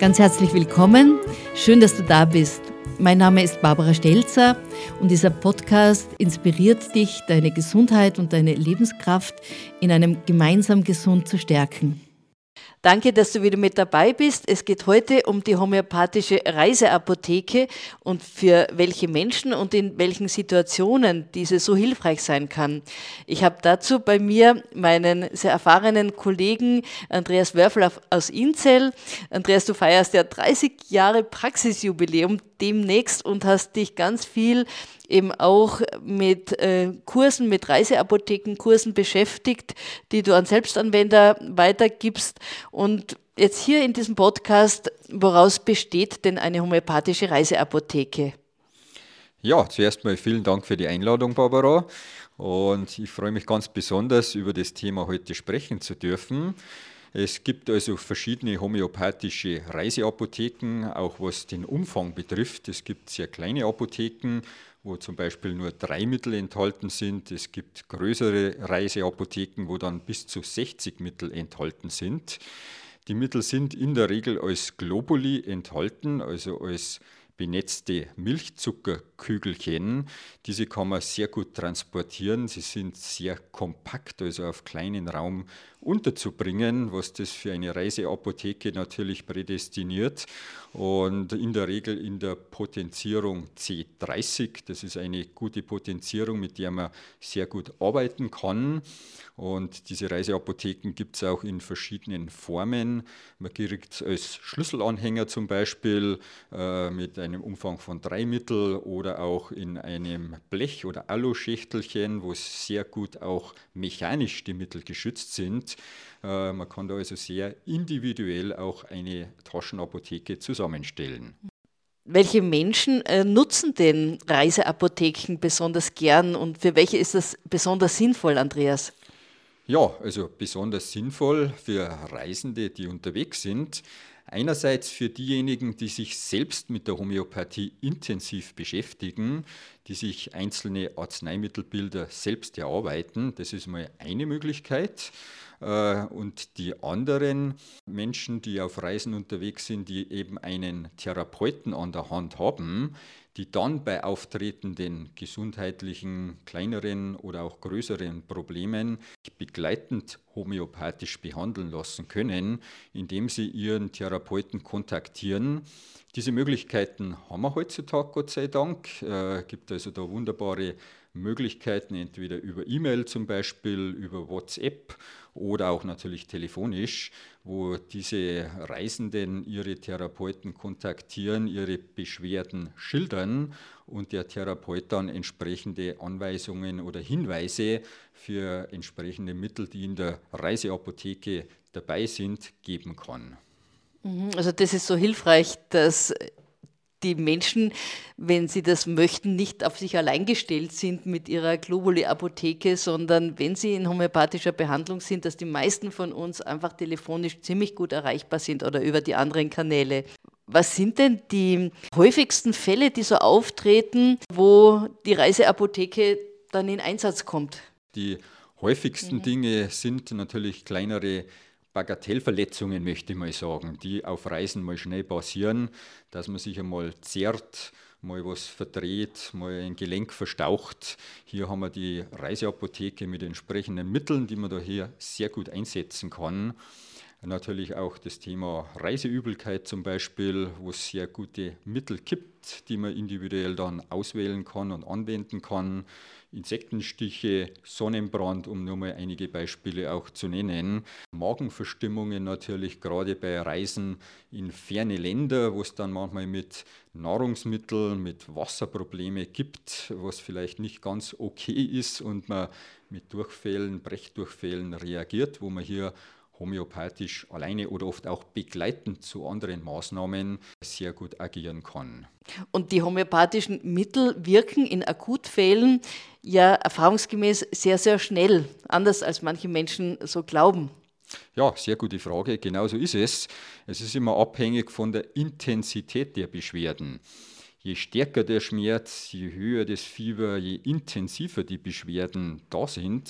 Ganz herzlich willkommen. Schön, dass du da bist. Mein Name ist Barbara Stelzer und dieser Podcast inspiriert dich, deine Gesundheit und deine Lebenskraft in einem gemeinsam gesund zu stärken. Danke, dass du wieder mit dabei bist. Es geht heute um die homöopathische Reiseapotheke und für welche Menschen und in welchen Situationen diese so hilfreich sein kann. Ich habe dazu bei mir meinen sehr erfahrenen Kollegen Andreas Wörfel aus Inzell. Andreas, du feierst ja 30 Jahre Praxisjubiläum demnächst und hast dich ganz viel eben auch mit Kursen, mit Reiseapothekenkursen beschäftigt, die du an Selbstanwender weitergibst. Und jetzt hier in diesem Podcast, woraus besteht denn eine homöopathische Reiseapotheke? Ja, zuerst mal vielen Dank für die Einladung, Barbara. Und ich freue mich ganz besonders, über das Thema heute sprechen zu dürfen. Es gibt also verschiedene homöopathische Reiseapotheken, auch was den Umfang betrifft. Es gibt sehr kleine Apotheken, wo zum Beispiel nur 3 Mittel enthalten sind. Es gibt größere Reiseapotheken, wo dann bis zu 60 Mittel enthalten sind. Die Mittel sind in der Regel als Globuli enthalten, also als benetzte Milchzuckerkügelchen. Diese kann man sehr gut transportieren. Sie sind sehr kompakt, also auf kleinen Raum unterzubringen, was das für eine Reiseapotheke natürlich prädestiniert. Und in der Regel in der Potenzierung C30. Das ist eine gute Potenzierung, mit der man sehr gut arbeiten kann. Und diese Reiseapotheken gibt es auch in verschiedenen Formen. Man kriegt als Schlüsselanhänger zum Beispiel mit einem Umfang von 3 Mittel oder auch in einem Blech- oder Aluschächtelchen, wo sehr gut auch mechanisch die Mittel geschützt sind. Man kann da also sehr individuell auch eine Taschenapotheke zusammenstellen. Welche Menschen nutzen denn Reiseapotheken besonders gern und für welche ist das besonders sinnvoll, Andreas? Ja, also besonders sinnvoll für Reisende, die unterwegs sind. Einerseits für diejenigen, die sich selbst mit der Homöopathie intensiv beschäftigen, die sich einzelne Arzneimittelbilder selbst erarbeiten. Das ist mal eine Möglichkeit. Und die anderen Menschen, die auf Reisen unterwegs sind, die eben einen Therapeuten an der Hand haben, die dann bei auftretenden gesundheitlichen, kleineren oder auch größeren Problemen begleitend homöopathisch behandeln lassen können, indem sie ihren Therapeuten kontaktieren. Diese Möglichkeiten haben wir heutzutage, Gott sei Dank. Gibt also da wunderbare Möglichkeiten, entweder über E-Mail zum Beispiel, über WhatsApp oder auch natürlich telefonisch, wo diese Reisenden ihre Therapeuten kontaktieren, ihre Beschwerden schildern und der Therapeut dann entsprechende Anweisungen oder Hinweise für entsprechende Mittel, die in der Reiseapotheke dabei sind, geben kann. Also das ist so hilfreich, dass die Menschen, wenn sie das möchten, nicht auf sich allein gestellt sind mit ihrer Globuli-Apotheke, sondern wenn sie in homöopathischer Behandlung sind, dass die meisten von uns einfach telefonisch ziemlich gut erreichbar sind oder über die anderen Kanäle. Was sind denn die häufigsten Fälle, die so auftreten, wo die Reiseapotheke dann in Einsatz kommt? Die häufigsten Dinge sind natürlich kleinere Bagatellverletzungen, möchte ich mal sagen, die auf Reisen mal schnell passieren, dass man sich einmal zerrt, mal was verdreht, mal ein Gelenk verstaucht. Hier haben wir die Reiseapotheke mit entsprechenden Mitteln, die man da hier sehr gut einsetzen kann. Natürlich auch das Thema Reiseübelkeit zum Beispiel, wo es sehr gute Mittel gibt, die man individuell dann auswählen kann und anwenden kann. Insektenstiche, Sonnenbrand, um nur mal einige Beispiele auch zu nennen. Magenverstimmungen natürlich, gerade bei Reisen in ferne Länder, wo es dann manchmal mit Nahrungsmitteln, mit Wasserprobleme gibt, was vielleicht nicht ganz okay ist und man mit Durchfällen, Brechdurchfällen reagiert, wo man hier homöopathisch alleine oder oft auch begleitend zu anderen Maßnahmen sehr gut agieren kann. Und die homöopathischen Mittel wirken in Akutfällen ja erfahrungsgemäß sehr, sehr schnell, anders als manche Menschen so glauben. Ja, sehr gute Frage. Genauso ist es. Es ist immer abhängig von der Intensität der Beschwerden. Je stärker der Schmerz, je höher das Fieber, je intensiver die Beschwerden da sind,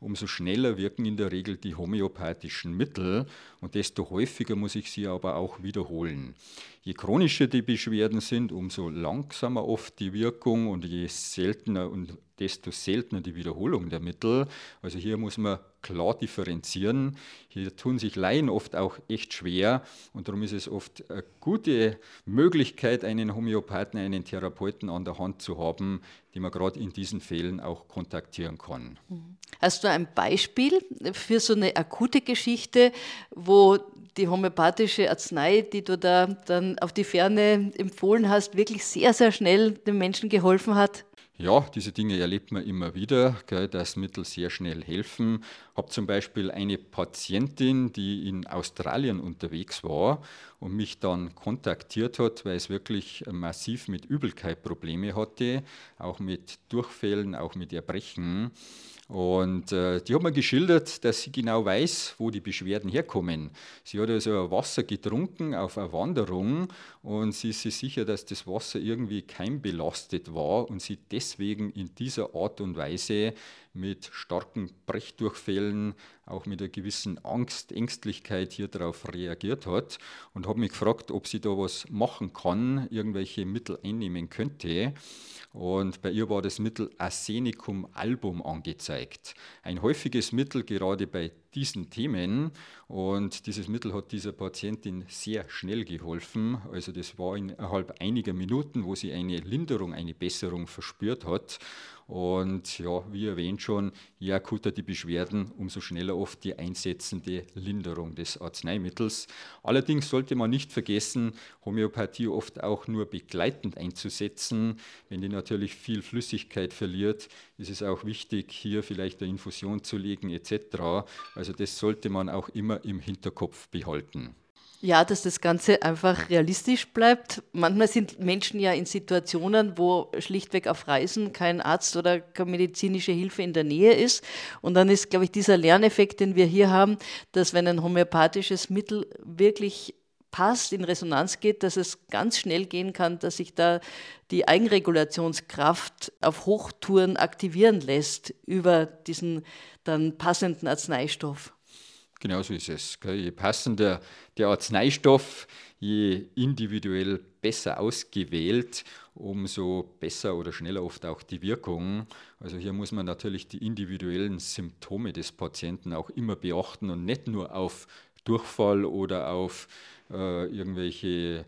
umso schneller wirken in der Regel die homöopathischen Mittel und desto häufiger muss ich sie aber auch wiederholen. Je chronischer die Beschwerden sind, umso langsamer oft die Wirkung und je seltener und desto seltener die Wiederholung der Mittel. Also hier muss man klar differenzieren. Hier tun sich Laien oft auch echt schwer und darum ist es oft eine gute Möglichkeit, einen Homöopathen, einen Therapeuten an der Hand zu haben, den man gerade in diesen Fällen auch kontaktieren kann. Hast du ein Beispiel für so eine akute Geschichte, wo die homöopathische Arznei, die du da dann auf die Ferne empfohlen hast, wirklich sehr, sehr schnell dem Menschen geholfen hat? Ja, diese Dinge erlebt man immer wieder, gell, dass Mittel sehr schnell helfen. Ich habe zum Beispiel eine Patientin, die in Australien unterwegs war und mich dann kontaktiert hat, weil es wirklich massiv mit Übelkeit Probleme hatte, auch mit Durchfällen, auch mit Erbrechen. Und die hat mir geschildert, dass sie genau weiß, wo die Beschwerden herkommen. Sie hat also Wasser getrunken auf einer Wanderung und sie ist sich sicher, dass das Wasser irgendwie keimbelastet war und sie deswegen in dieser Art und Weise mit starken Brechdurchfällen, auch mit einer gewissen Angst, Ängstlichkeit hier darauf reagiert hat und habe mich gefragt, ob sie da was machen kann, irgendwelche Mittel einnehmen könnte. Und bei ihr war das Mittel Arsenicum album angezeigt. Ein häufiges Mittel gerade bei diesen Themen. Und dieses Mittel hat dieser Patientin sehr schnell geholfen. Also das war innerhalb einiger Minuten, wo sie eine Linderung, eine Besserung verspürt hat. Und ja, wie erwähnt schon, je akuter die Beschwerden, umso schneller oft die einsetzende Linderung des Arzneimittels. Allerdings sollte man nicht vergessen, Homöopathie oft auch nur begleitend einzusetzen. Wenn die natürlich viel Flüssigkeit verliert, ist es auch wichtig, hier vielleicht eine Infusion zu legen etc. Also das sollte man auch immer im Hinterkopf behalten. Ja, dass das Ganze einfach realistisch bleibt. Manchmal sind Menschen ja in Situationen, wo schlichtweg auf Reisen kein Arzt oder keine medizinische Hilfe in der Nähe ist. Und dann ist, glaube ich, dieser Lerneffekt, den wir hier haben, dass wenn ein homöopathisches Mittel wirklich passt, in Resonanz geht, dass es ganz schnell gehen kann, dass sich da die Eigenregulationskraft auf Hochtouren aktivieren lässt über diesen dann passenden Arzneistoff. Genau so ist es. Je passender der Arzneistoff, je individuell besser ausgewählt, umso besser oder schneller oft auch die Wirkung. Also hier muss man natürlich die individuellen Symptome des Patienten auch immer beachten und nicht nur auf Durchfall oder auf irgendwelche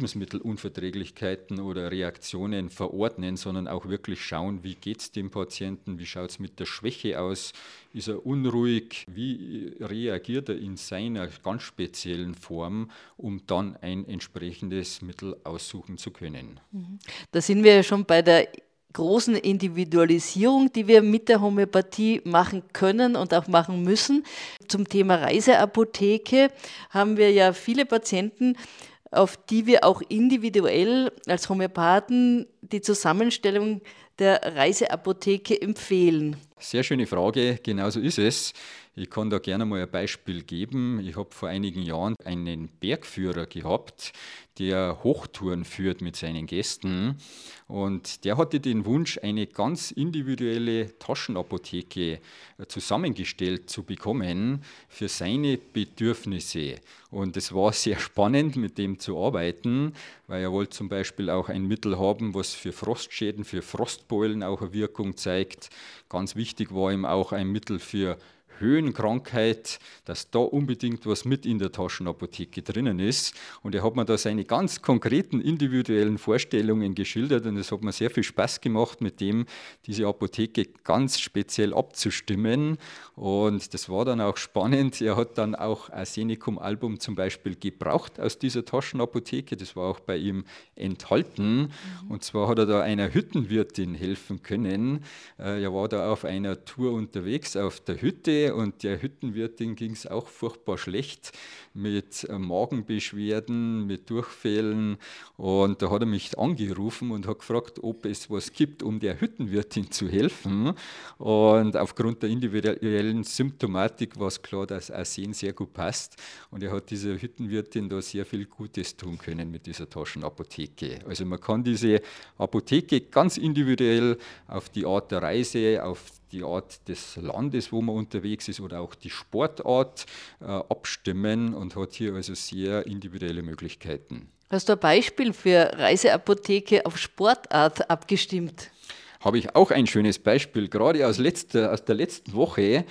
Lebensmittelunverträglichkeiten oder Reaktionen verordnen, sondern auch wirklich schauen, wie geht es dem Patienten, wie schaut es mit der Schwäche aus, ist er unruhig, wie reagiert er in seiner ganz speziellen Form, um dann ein entsprechendes Mittel aussuchen zu können. Da sind wir ja schon bei der großen Individualisierung, die wir mit der Homöopathie machen können und auch machen müssen. Zum Thema Reiseapotheke haben wir ja viele Patienten, auf die wir auch individuell als Homöopathen die Zusammenstellung der Reiseapotheke empfehlen. Sehr schöne Frage, genauso ist es. Ich kann da gerne mal ein Beispiel geben. Ich habe vor einigen Jahren einen Bergführer gehabt, der Hochtouren führt mit seinen Gästen. Und der hatte den Wunsch, eine ganz individuelle Taschenapotheke zusammengestellt zu bekommen für seine Bedürfnisse. Und es war sehr spannend, mit dem zu arbeiten, weil er wollte zum Beispiel auch ein Mittel haben, was für Frostschäden, für Frostbeulen auch eine Wirkung zeigt. Ganz wichtig war ihm auch ein Mittel für Höhenkrankheit, dass da unbedingt was mit in der Taschenapotheke drinnen ist. Und er hat mir da seine ganz konkreten individuellen Vorstellungen geschildert und es hat mir sehr viel Spaß gemacht, mit dem diese Apotheke ganz speziell abzustimmen. Und das war dann auch spannend. Er hat dann auch Arsenicum album zum Beispiel gebraucht aus dieser Taschenapotheke. Das war auch bei ihm enthalten. Und zwar hat er da einer Hüttenwirtin helfen können. Er war da auf einer Tour unterwegs auf der Hütte und der Hüttenwirtin ging es auch furchtbar schlecht mit Magenbeschwerden, mit Durchfällen. Und da hat er mich angerufen und hat gefragt, ob es was gibt, um der Hüttenwirtin zu helfen. Und aufgrund der individuellen Symptomatik war es klar, dass Arsen sehr gut passt. Und er hat dieser Hüttenwirtin da sehr viel Gutes tun können mit dieser Taschenapotheke. Also man kann diese Apotheke ganz individuell auf die Art der Reise, auf die Art des Landes, wo man unterwegs ist oder auch die Sportart abstimmen und hat hier also sehr individuelle Möglichkeiten. Hast du ein Beispiel für Reiseapotheke auf Sportart abgestimmt? Habe ich auch ein schönes Beispiel, gerade aus der letzten Woche.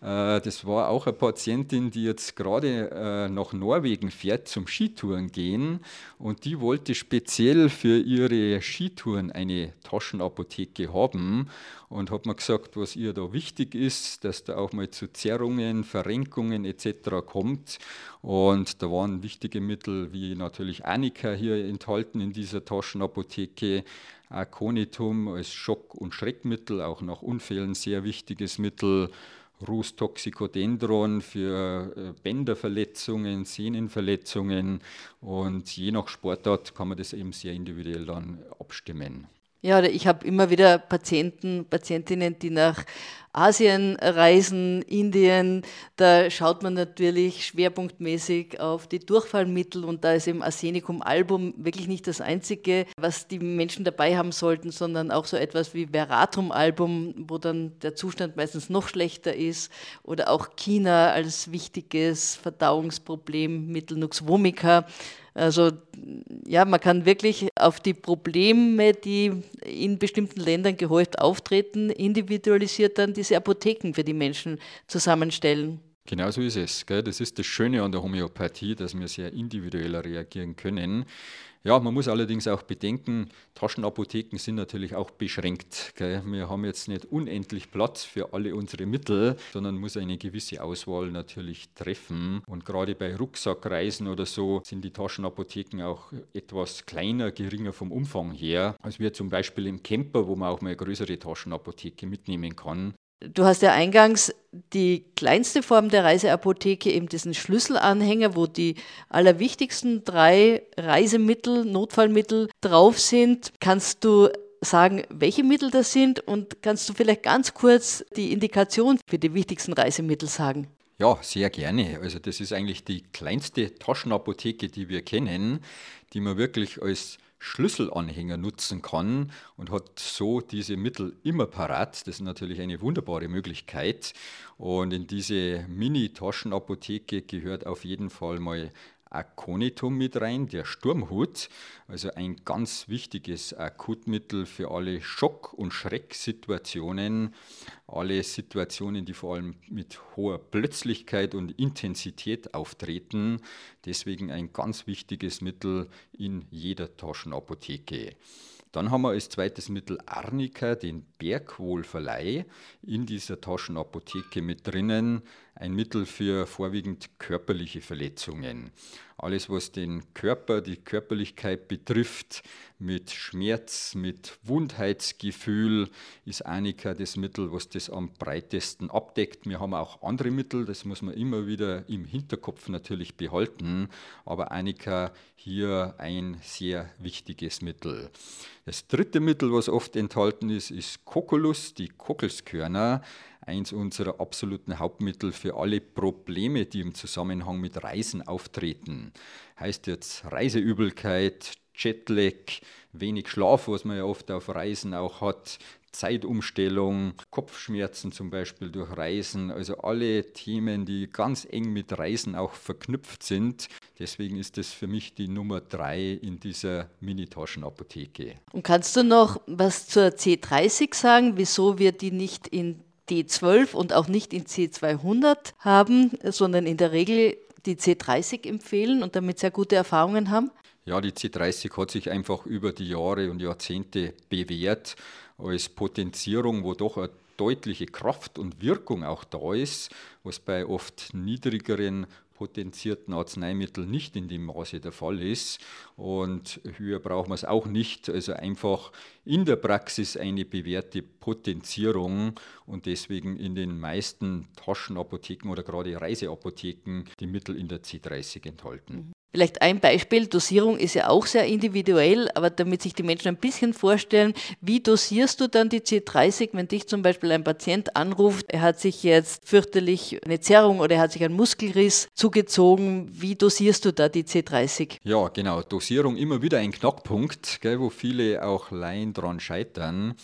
Das war auch eine Patientin, die jetzt gerade nach Norwegen fährt zum Skitouren gehen, und die wollte speziell für ihre Skitouren eine Taschenapotheke haben und hat mir gesagt, was ihr da wichtig ist, dass da auch mal zu Zerrungen, Verrenkungen etc. kommt. Und da waren wichtige Mittel wie natürlich Arnika hier enthalten in dieser Taschenapotheke. Aconitum als Schock- und Schreckmittel, auch nach Unfällen sehr wichtiges Mittel. Rus toxicodendron für Bänderverletzungen, Sehnenverletzungen, und je nach Sportart kann man das eben sehr individuell dann abstimmen. Ja, oder ich habe immer wieder Patientinnen, die nach Asien reisen, Indien. Da schaut man natürlich schwerpunktmäßig auf die Durchfallmittel, und da ist eben Arsenicum album wirklich nicht das Einzige, was die Menschen dabei haben sollten, sondern auch so etwas wie Veratrum album, wo dann der Zustand meistens noch schlechter ist, oder auch China als wichtiges Verdauungsproblemmittel, Nux vomica. Also ja, man kann wirklich auf die Probleme, die in bestimmten Ländern gehäuft auftreten, individualisiert dann diese Apotheken für die Menschen zusammenstellen. Genau so ist es. Gell? Das ist das Schöne an der Homöopathie, dass wir sehr individuell reagieren können. Ja, man muss allerdings auch bedenken, Taschenapotheken sind natürlich auch beschränkt. Gell? Wir haben jetzt nicht unendlich Platz für alle unsere Mittel, sondern muss eine gewisse Auswahl natürlich treffen. Und gerade bei Rucksackreisen oder so sind die Taschenapotheken auch etwas kleiner, geringer vom Umfang her, als wir zum Beispiel im Camper, wo man auch mal eine größere Taschenapotheke mitnehmen kann. Du hast ja eingangs die kleinste Form der Reiseapotheke, eben diesen Schlüsselanhänger, wo die allerwichtigsten 3 Reisemittel, Notfallmittel drauf sind. Kannst du sagen, welche Mittel das sind, und kannst du vielleicht ganz kurz die Indikation für die wichtigsten Reisemittel sagen? Ja, sehr gerne. Also das ist eigentlich die kleinste Taschenapotheke, die wir kennen, die man wirklich als Schlüsselanhänger nutzen kann und hat so diese Mittel immer parat. Das ist natürlich eine wunderbare Möglichkeit. Und in diese Mini-Taschenapotheke gehört auf jeden Fall mal Aconitum mit rein, der Sturmhut, also ein ganz wichtiges Akutmittel für alle Schock- und Schrecksituationen, alle Situationen, die vor allem mit hoher Plötzlichkeit und Intensität auftreten. Deswegen ein ganz wichtiges Mittel in jeder Taschenapotheke. Dann haben wir als zweites Mittel Arnika, den Bergwohlverleih, in dieser Taschenapotheke mit drinnen. Ein Mittel für vorwiegend körperliche Verletzungen. Alles, was den Körper, die Körperlichkeit betrifft, mit Schmerz, mit Wundheitsgefühl, ist Arnika das Mittel, was das am breitesten abdeckt. Wir haben auch andere Mittel, das muss man immer wieder im Hinterkopf natürlich behalten, aber Arnika hier ein sehr wichtiges Mittel. Das dritte Mittel, was oft enthalten ist, ist Cocculus, die Kokkelskörner. Eins unserer absoluten Hauptmittel für alle Probleme, die im Zusammenhang mit Reisen auftreten. Heißt jetzt Reiseübelkeit, Jetlag, wenig Schlaf, was man ja oft auf Reisen auch hat, Zeitumstellung, Kopfschmerzen zum Beispiel durch Reisen, also alle Themen, die ganz eng mit Reisen auch verknüpft sind. Deswegen ist das für mich die Nummer 3 in dieser Mini-Taschenapotheke. Und kannst du noch was zur C30 sagen, wieso wir die nicht in D12 und auch nicht in C200 haben, sondern in der Regel die C30 empfehlen und damit sehr gute Erfahrungen haben? Ja, die C30 hat sich einfach über die Jahre und Jahrzehnte bewährt als Potenzierung, wo doch eine deutliche Kraft und Wirkung auch da ist, was bei oft niedrigeren potenzierten Arzneimitteln nicht in dem Maße der Fall ist. Und höher brauchen wir es auch nicht. Also einfach in der Praxis eine bewährte Potenzierung und deswegen in den meisten Taschenapotheken oder gerade Reiseapotheken die Mittel in der C30 enthalten. Vielleicht ein Beispiel, Dosierung ist ja auch sehr individuell, aber damit sich die Menschen ein bisschen vorstellen, wie dosierst du dann die C30, wenn dich zum Beispiel ein Patient anruft, er hat sich jetzt fürchterlich eine Zerrung oder er hat sich einen Muskelriss zugezogen, wie dosierst du da die C30? Ja, genau. Dosierung immer wieder ein Knackpunkt, gell, wo viele auch Laien dran scheitern,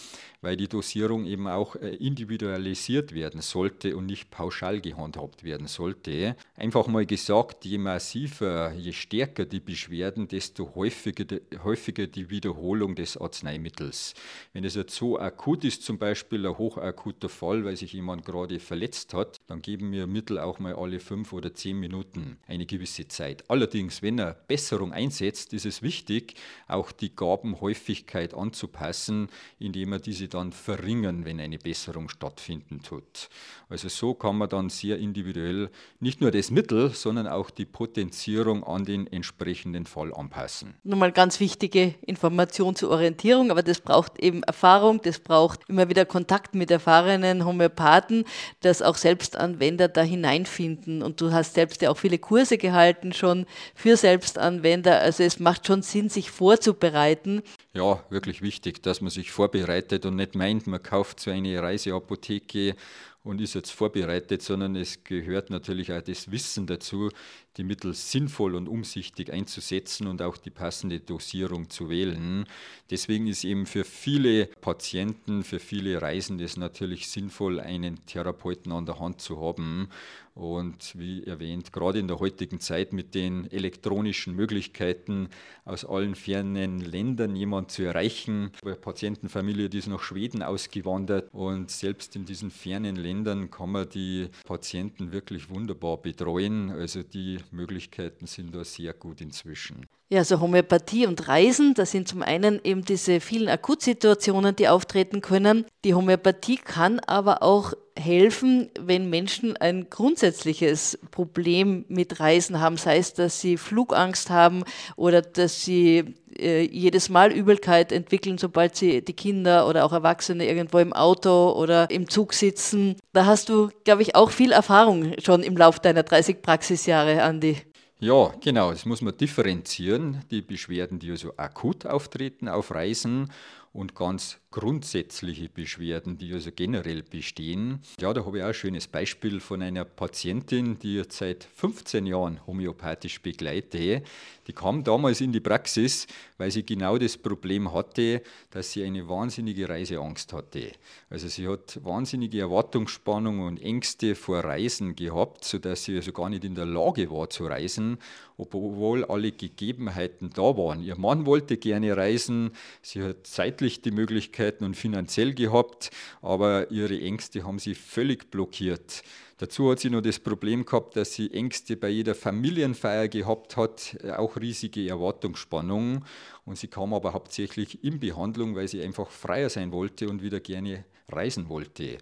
weil die Dosierung eben auch individualisiert werden sollte und nicht pauschal gehandhabt werden sollte. Einfach mal gesagt, je massiver, je stärker die Beschwerden, desto häufiger die Wiederholung des Arzneimittels. Wenn es jetzt so akut ist, zum Beispiel ein hochakuter Fall, weil sich jemand gerade verletzt hat, dann geben wir Mittel auch mal alle 5 oder 10 Minuten eine gewisse Zeit. Allerdings, wenn eine Besserung einsetzt, ist es wichtig, auch die Gabenhäufigkeit anzupassen, indem wir diese dann verringern, wenn eine Besserung stattfinden tut. Also so kann man dann sehr individuell nicht nur das Mittel, sondern auch die Potenzierung an den entsprechenden Fall anpassen. Nochmal ganz wichtige Information zur Orientierung, aber das braucht eben Erfahrung, das braucht immer wieder Kontakt mit erfahrenen Homöopathen, dass auch Selbstanwender da hineinfinden. Und du hast selbst ja auch viele Kurse gehalten schon für Selbstanwender. Also es macht schon Sinn, sich vorzubereiten. Ja, wirklich wichtig, dass man sich vorbereitet und nicht meint, man kauft so eine Reiseapotheke und ist jetzt vorbereitet, sondern es gehört natürlich auch das Wissen dazu, die Mittel sinnvoll und umsichtig einzusetzen und auch die passende Dosierung zu wählen. Deswegen ist eben für viele Patienten, für viele Reisende es natürlich sinnvoll, einen Therapeuten an der Hand zu haben. Und wie erwähnt, gerade in der heutigen Zeit mit den elektronischen Möglichkeiten aus allen fernen Ländern jemanden zu erreichen. Eine Patientenfamilie, die ist nach Schweden ausgewandert und selbst in diesen fernen Ländern kann man die Patienten wirklich wunderbar betreuen. Also die Möglichkeiten sind da sehr gut inzwischen. Ja, also Homöopathie und Reisen, das sind zum einen eben diese vielen Akutsituationen, die auftreten können. Die Homöopathie kann aber auch helfen, wenn Menschen ein grundsätzliches Problem mit Reisen haben, sei es, dass sie Flugangst haben oder dass sie jedes Mal Übelkeit entwickeln, sobald sie die Kinder oder auch Erwachsene irgendwo im Auto oder im Zug sitzen. Da hast du, glaube ich, auch viel Erfahrung schon im Lauf deiner 30 Praxisjahre, Andi. Ja, genau, das muss man differenzieren. Die Beschwerden, die also akut auftreten auf Reisen und ganz grundsätzliche Beschwerden, die also generell bestehen. Ja, da habe ich auch ein schönes Beispiel von einer Patientin, die ich seit 15 Jahren homöopathisch begleite. Die kam damals in die Praxis, weil sie genau das Problem hatte, dass sie eine wahnsinnige Reiseangst hatte. Also sie hat wahnsinnige Erwartungsspannung und Ängste vor Reisen gehabt, sodass sie also gar nicht in der Lage war zu reisen, obwohl alle Gegebenheiten da waren. Ihr Mann wollte gerne reisen, sie hat zeitlich die Möglichkeiten und finanziell gehabt, aber ihre Ängste haben sie völlig blockiert. Dazu hat sie noch das Problem gehabt, dass sie Ängste bei jeder Familienfeier gehabt hat, auch riesige Erwartungsspannung. Und sie kam aber hauptsächlich in Behandlung, weil sie einfach freier sein wollte und wieder gerne reisen wollte.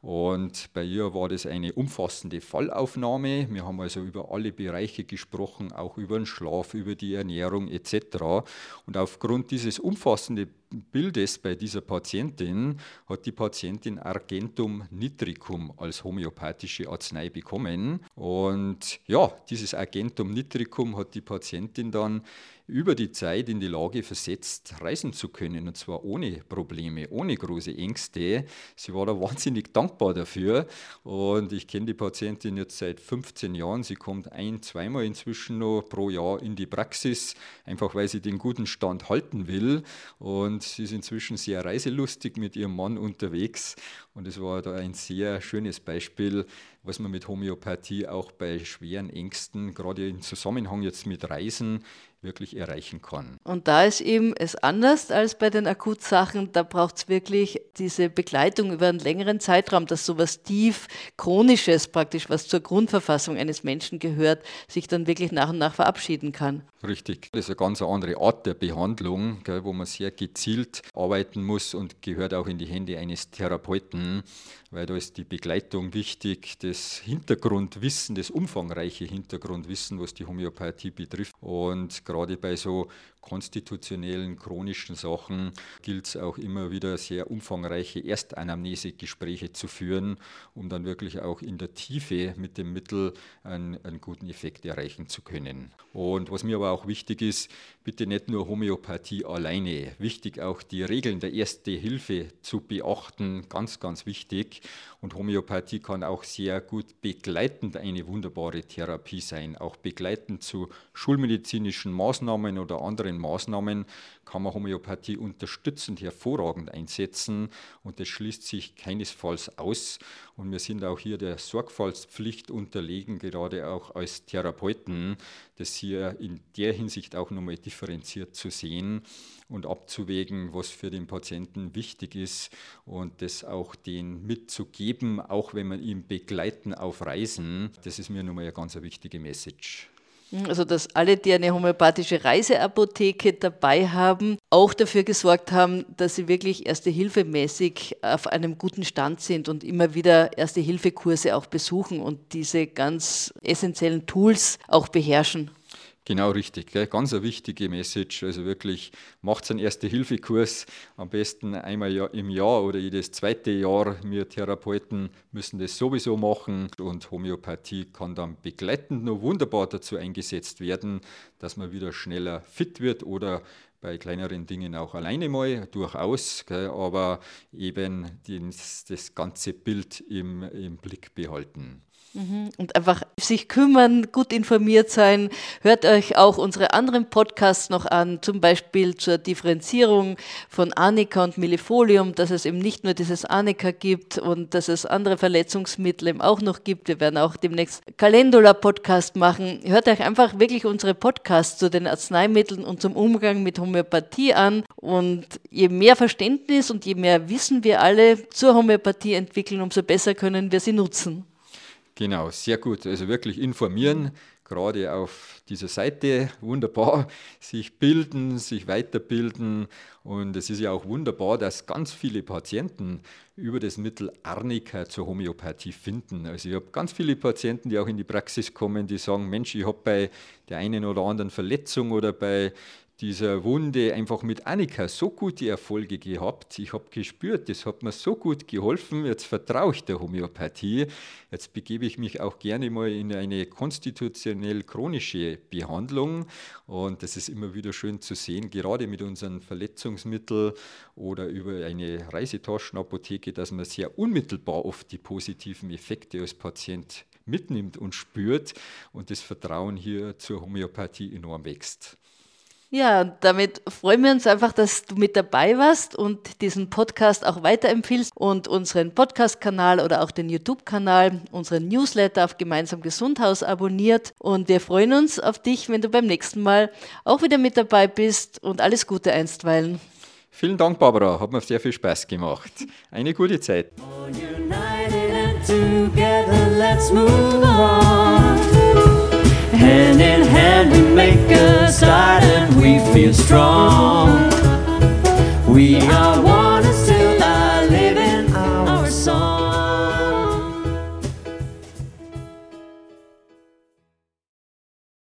Und bei ihr war das eine umfassende Fallaufnahme. Wir haben also über alle Bereiche gesprochen, auch über den Schlaf, über die Ernährung etc. Und aufgrund dieses umfassenden Bildes bei dieser Patientin hat die Patientin Argentum nitricum als homöopathische Arznei bekommen. Und ja, dieses Argentum nitricum hat die Patientin dann über die Zeit in die Lage versetzt, reisen zu können, und zwar ohne Probleme, ohne große Ängste. Sie war da wahnsinnig dankbar dafür und ich kenne die Patientin jetzt seit 15 Jahren. Sie kommt zweimal inzwischen noch pro Jahr in die Praxis, einfach weil sie den guten Stand halten will, und sie ist inzwischen sehr reiselustig mit ihrem Mann unterwegs und es war da ein sehr schönes Beispiel, was man mit Homöopathie auch bei schweren Ängsten, gerade im Zusammenhang jetzt mit Reisen, wirklich erreichen kann. Und da ist eben es anders als bei den Akutsachen. Da braucht es wirklich diese Begleitung über einen längeren Zeitraum, dass sowas tief Chronisches praktisch, was zur Grundverfassung eines Menschen gehört, sich dann wirklich nach und nach verabschieden kann. Richtig, das ist eine ganz andere Art der Behandlung, gell, wo man sehr gezielt arbeiten muss und gehört auch in die Hände eines Therapeuten, weil da ist die Begleitung wichtig, das Hintergrundwissen, das umfangreiche Hintergrundwissen, was die Homöopathie betrifft. Und gerade bei so konstitutionellen, chronischen Sachen gilt es auch immer wieder, sehr umfangreiche Erstanamnesegespräche zu führen, um dann wirklich auch in der Tiefe mit dem Mittel einen guten Effekt erreichen zu können. Und was mir aber auch wichtig ist, bitte nicht nur Homöopathie alleine. Wichtig auch die Regeln der Erste Hilfe zu beachten, ganz, ganz wichtig. Und Homöopathie kann auch sehr gut begleitend eine wunderbare Therapie sein, auch begleitend zu schulmedizinischen Maßnahmen oder anderen anderen Maßnahmen kann man Homöopathie unterstützend hervorragend einsetzen und das schließt sich keinesfalls aus. Und wir sind auch hier der Sorgfaltspflicht unterlegen, gerade auch als Therapeuten, das hier in der Hinsicht auch nochmal differenziert zu sehen und abzuwägen, was für den Patienten wichtig ist und das auch den mitzugeben, auch wenn wir ihn begleiten auf Reisen. Das ist mir nochmal eine ganz wichtige Message. Also, dass alle, die eine homöopathische Reiseapotheke dabei haben, auch dafür gesorgt haben, dass sie wirklich Erste-Hilfe-mäßig auf einem guten Stand sind und immer wieder Erste-Hilfe-Kurse auch besuchen und diese ganz essentiellen Tools auch beherrschen. Genau richtig, gell? Ganz eine wichtige Message. Also wirklich, macht einen Erste-Hilfe-Kurs am besten einmal im Jahr oder jedes zweite Jahr. Wir Therapeuten müssen das sowieso machen und Homöopathie kann dann begleitend noch wunderbar dazu eingesetzt werden, dass man wieder schneller fit wird oder bei kleineren Dingen auch alleine mal, durchaus, gell? Aber eben das ganze Bild im Blick behalten. Und einfach sich kümmern, gut informiert sein. Hört euch auch unsere anderen Podcasts noch an, zum Beispiel zur Differenzierung von Arnika und Millefolium, dass es eben nicht nur dieses Arnika gibt und dass es andere Verletzungsmittel eben auch noch gibt. Wir werden auch demnächst Calendula-Podcast machen. Hört euch einfach wirklich unsere Podcasts zu den Arzneimitteln und zum Umgang mit Homöopathie an. Und je mehr Verständnis und je mehr Wissen wir alle zur Homöopathie entwickeln, umso besser können wir sie nutzen. Genau, sehr gut. Also wirklich informieren, gerade auf dieser Seite, wunderbar, sich bilden, sich weiterbilden. Und es ist ja auch wunderbar, dass ganz viele Patienten über das Mittel Arnika zur Homöopathie finden. Also ich habe ganz viele Patienten, die auch in die Praxis kommen, die sagen, Mensch, ich habe bei der einen oder anderen Verletzung oder bei dieser Wunde einfach mit Arnika so gute Erfolge gehabt. Ich habe gespürt, das hat mir so gut geholfen. Jetzt vertraue ich der Homöopathie. Jetzt begebe ich mich auch gerne mal in eine konstitutionell chronische Behandlung. Und das ist immer wieder schön zu sehen, gerade mit unseren Verletzungsmitteln oder über eine Reisetaschenapotheke, dass man sehr unmittelbar oft die positiven Effekte als Patient mitnimmt und spürt und das Vertrauen hier zur Homöopathie enorm wächst. Ja, damit freuen wir uns einfach, dass du mit dabei warst und diesen Podcast auch weiterempfiehlst und unseren Podcast-Kanal oder auch den YouTube-Kanal, unseren Newsletter auf Gemeinsam Gesundhaus abonniert. Und wir freuen uns auf dich, wenn du beim nächsten Mal auch wieder mit dabei bist und alles Gute einstweilen. Vielen Dank, Barbara. Hat mir sehr viel Spaß gemacht. Eine gute Zeit. Hand in hand we make a start and we feel strong.